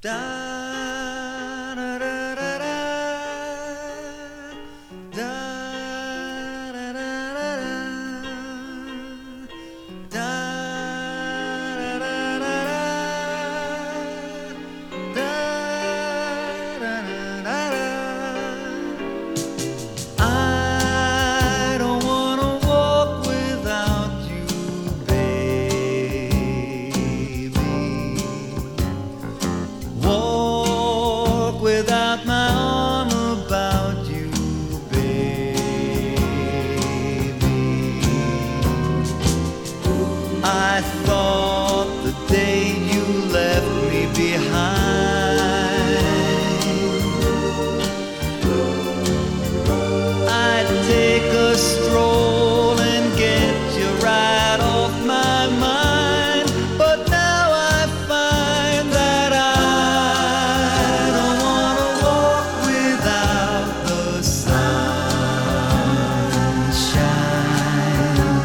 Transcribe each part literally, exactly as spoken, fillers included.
Da da da da da da da da da da da da da I don't wanna walk without you, baby. Walk without my arm about you, baby. I thought the day you left me behind, I'd take a stroll and get you right off my mind. But now I find that I don't wanna walk without the sunshine.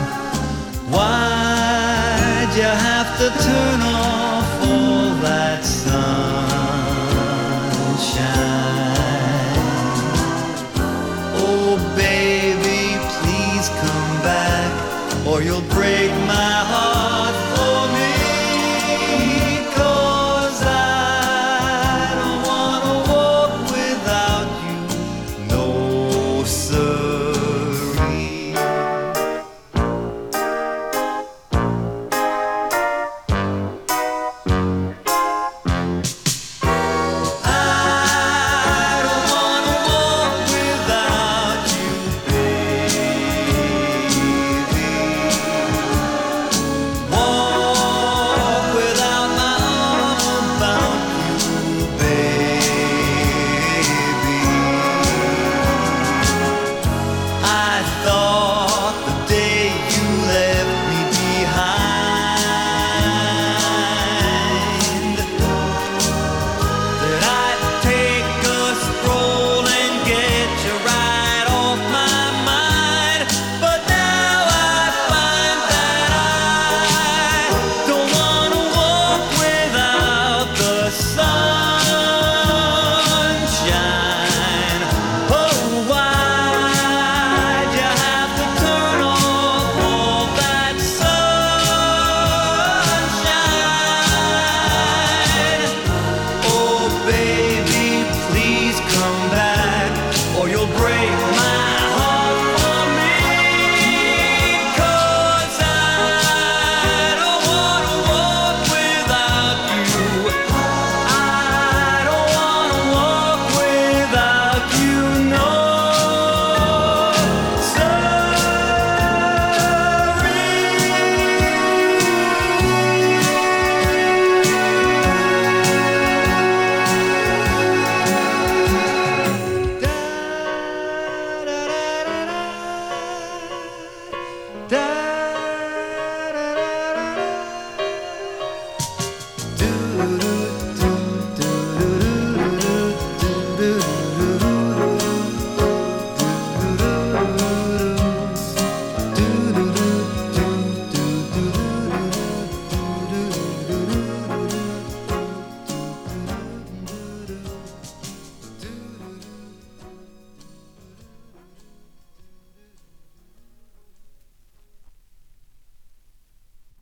Why'd you have to turn off all that sunshine? Oh baby, please come back, or you'll break my heart.